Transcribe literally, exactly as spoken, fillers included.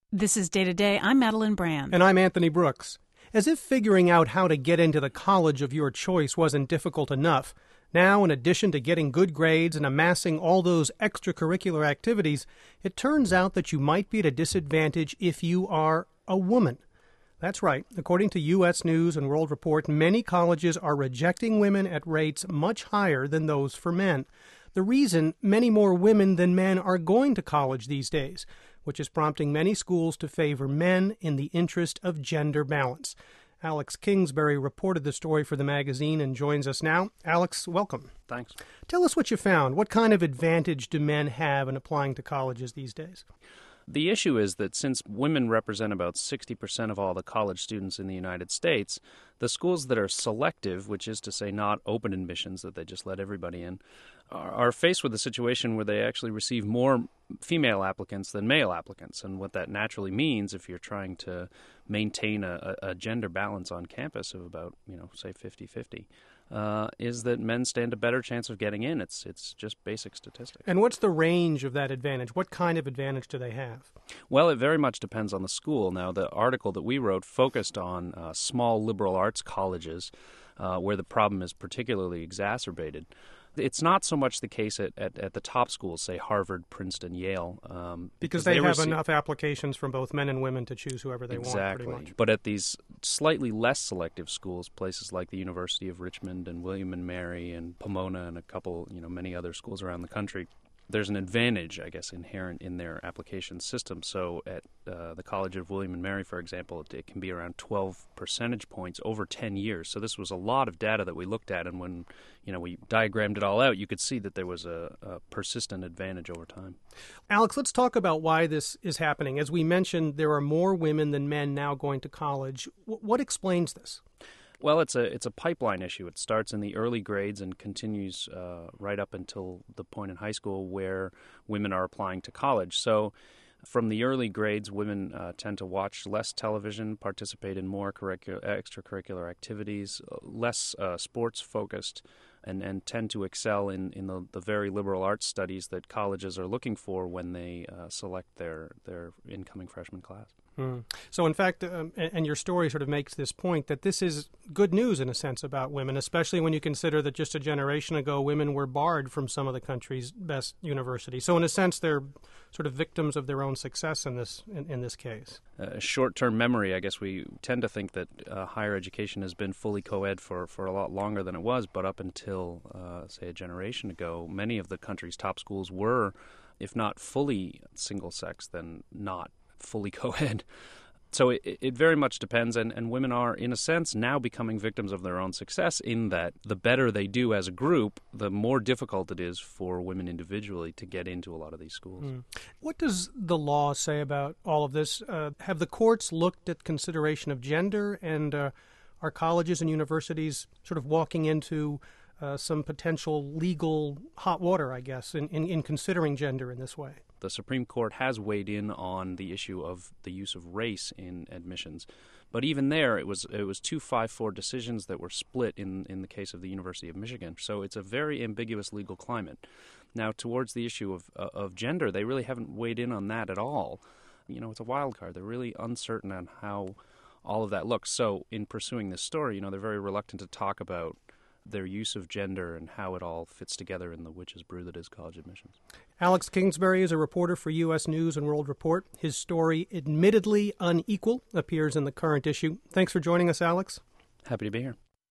This is Day to Day. I'm Madeline Brand. And I'm Anthony Brooks. As if figuring out how to get into the college of your choice wasn't difficult enough, now, in addition to getting good grades and amassing all those extracurricular activities, it turns out that you might be at a disadvantage if you are a woman. That's right. According to U S News and World Report, many colleges are rejecting women at rates much higher than those for men. The reason, many more women than men are going to college these days, which is prompting many schools to favor men in the interest of gender balance. Alex Kingsbury reported the story for the magazine and joins us now. Alex, welcome. Thanks. Tell us what you found. What kind of advantage do men have in applying to colleges these days? The issue is that since women represent about sixty percent of all the college students in the United States, the schools that are selective, which is to say not open admissions, that they just let everybody in, are, are faced with a situation where they actually receive more female applicants than male applicants. And what that naturally means, if you're trying to maintain a, a gender balance on campus of about, you know, say fifty-fifty, uh, is that men stand a better chance of getting in. It's it's just basic statistics. And what's the range of that advantage? What kind of advantage do they have? Well, it very much depends on the school. Now, the article that we wrote focused on uh, small liberal arts colleges uh, where the problem is particularly exacerbated. It's not so much the case at, at, at the top schools, say Harvard, Princeton, Yale. Um, because they, they have receive... enough applications from both men and women to choose whoever they exactly. want, pretty much. But at these slightly less selective schools, places like the University of Richmond and William and Mary and Pomona and a couple, you know, many other schools around the country, there's an advantage, I guess, inherent in their application system. So at uh, the College of William and Mary, for example, it, it can be around twelve percentage points over ten years. So this was a lot of data that we looked at, and when you know we diagrammed it all out, you could see that there was a, a persistent advantage over time. Alex, let's talk about why this is happening. As we mentioned, there are more women than men now going to college. W- what explains this? Well, it's a it's a pipeline issue. It starts in the early grades and continues uh, right up until the point in high school where women are applying to college. So from the early grades, women uh, tend to watch less television, participate in more curricu- extracurricular activities, less uh, sports-focused, and, and tend to excel in, in the, the very liberal arts studies that colleges are looking for when they uh, select their, their incoming freshman class. Hmm. So, in fact, um, and, and your story sort of makes this point that this is good news in a sense about women, especially when you consider that just a generation ago women were barred from some of the country's best universities. So, in a sense, they're sort of victims of their own success in this in, in this case. Uh, short-term memory, I guess we tend to think that uh, higher education has been fully co-ed for, for a lot longer than it was, but up until, uh, say, a generation ago, many of the country's top schools were, if not fully single-sex, then not fully co-ed. So it, it very much depends, and, and women are, in a sense, now becoming victims of their own success in that the better they do as a group, the more difficult it is for women individually to get into a lot of these schools. Mm. What does the law say about all of this? Uh, have the courts looked at consideration of gender, and uh, are colleges and universities sort of walking into uh, some potential legal hot water, I guess, in, in, in considering gender in this way? The Supreme Court has weighed in on the issue of the use of race in admissions. But even there, it was it was two five four decisions that were split in, in the case of the University of Michigan. So it's a very ambiguous legal climate. Now, towards the issue of uh, of gender, they really haven't weighed in on that at all. You know, it's a wild card. They're really uncertain on how all of that looks. So in pursuing this story, you know, they're very reluctant to talk about their use of gender and how it all fits together in the witch's brew that is college admissions. Alex Kingsbury is a reporter for U S News and World Report. His story, Admittedly Unequal, appears in the current issue. Thanks for joining us, Alex. Happy to be here.